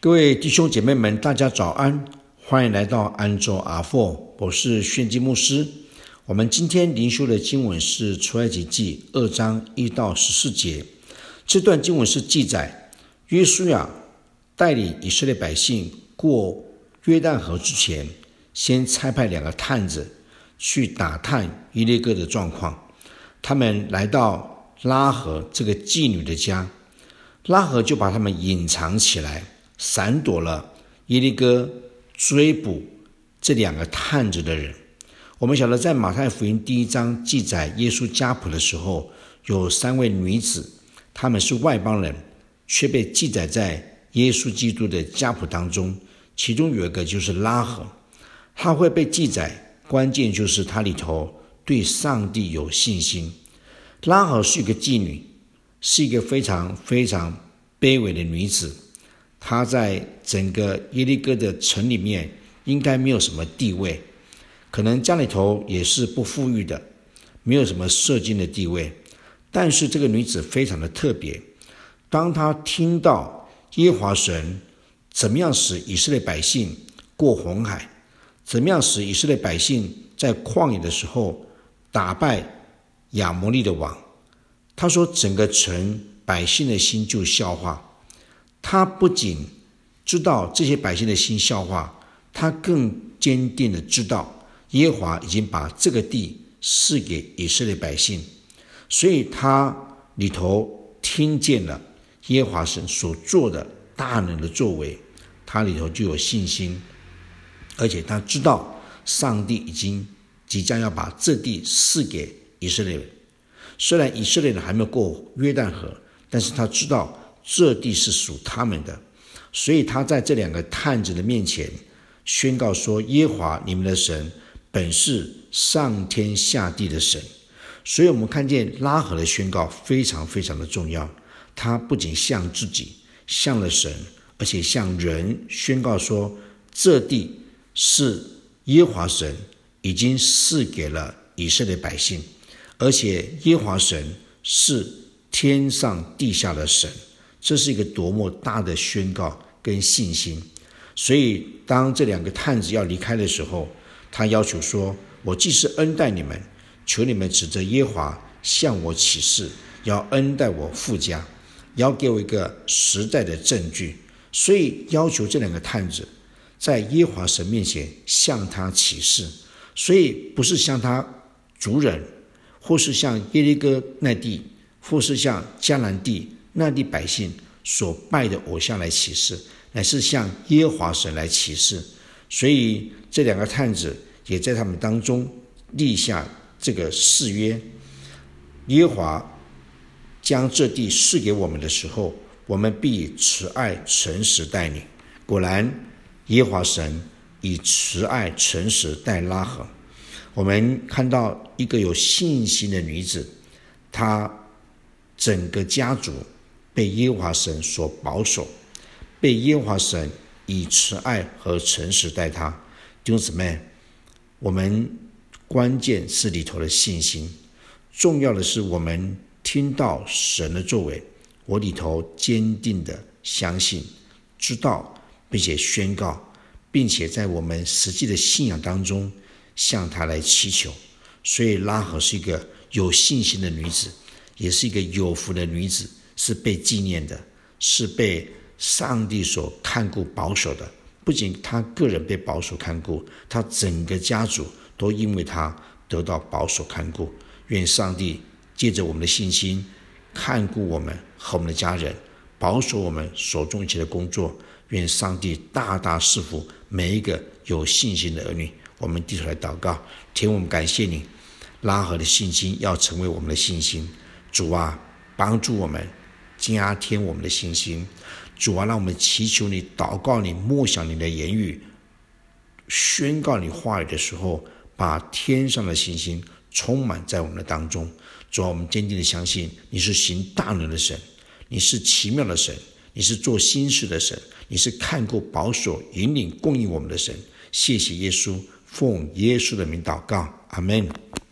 各位弟兄姐妹们，大家早安，欢迎来到安州阿父，我是宣基牧师。我们今天灵修的经文是出埃及记2章1到14节。这段经文是记载约书亚带领以色列百姓过约旦河之前，先差派2个探子去打探耶利哥的状况。他们来到拉合这个妓女的家，拉合就把他们隐藏起来，闪躲了耶利哥追捕这2个探子的人。我们晓得在马太福音第1章记载耶稣家谱的时候，有3位女子，她们是外邦人，却被记载在耶稣基督的家谱当中。其中有一个就是拉合，她会被记载，关键就是她里头对上帝有信心。拉合是一个妓女，是一个非常非常卑微的女子，她在整个耶利哥的城里面应该没有什么地位，可能家里头也是不富裕的，没有什么社经的地位。但是这个女子非常的特别，当她听到耶和华神怎么样使以色列百姓过红海，怎么样使以色列百姓在旷野的时候打败亚摩利的王，她说整个城百姓的心就消化。她不仅知道这些百姓的心消化，她更坚定的知道耶和华已经把这个地赐给以色列百姓，所以她里头听见了耶和华神所做的大能的作为，她里头就有信心，而且她知道上帝已经即将要把这地赐给以色列人。虽然以色列人还没有过约旦河，但是他知道这地是属他们的，所以他在这2个探子的面前宣告说，耶和华你们的神本是上天下地的神。所以我们看见拉合的宣告非常非常的重要，他不仅向自己，向了神，而且向人宣告说，这地是耶和华神已经赐给了以色列百姓，而且耶和华神是天上地下的神。这是一个多么大的宣告跟信心。所以当这2个探子要离开的时候，他要求说，我既是恩待你们，求你们指着耶和华向我起誓，要恩待我父家，要给我一个实在的证据。所以要求这2个探子在耶和华神面前向他起誓，所以不是向他族人，或是向耶利哥那地，或是向迦南地那地百姓所拜的偶像来起誓，乃是向耶和华神来起誓。所以这2个探子也在他们当中立下这个誓约，耶和华将这地赐给我们的时候，我们必以慈爱诚实待你。果然耶和华神以慈爱诚实待拉合。我们看到一个有信心的女子，她整个家族被耶和华神所保守，被耶和华神以慈爱和诚实待她。弟兄姊妹，我们关键是里头的信心，重要的是我们听到神的作为，我里头坚定的相信、知道，并且宣告，并且在我们实际的信仰当中向他来祈求。所以拉合是一个有信心的女子，也是一个有福的女子，是被纪念的，是被上帝所看顾保守的。不仅她个人被保守看顾，她整个家族都因为她得到保守看顾。愿上帝借着我们的信心看顾我们和我们的家人，保守我们手中一切的工作。愿上帝大大赐福每一个有信心的儿女。我们低头来祷告。天，我们感谢你，拉合的信心要成为我们的信心。主啊，帮助我们，加添我们的信心。主啊，让我们祈求你、祷告你、默想你的言语，宣告你话语的时候，把天上的信心充满在我们的当中。主啊，我们坚定的相信你是行大能的神，你是奇妙的神，你是做新事的神，你是看顾保守引领供应我们的神。谢谢耶稣，奉耶稣的名祷告，阿们。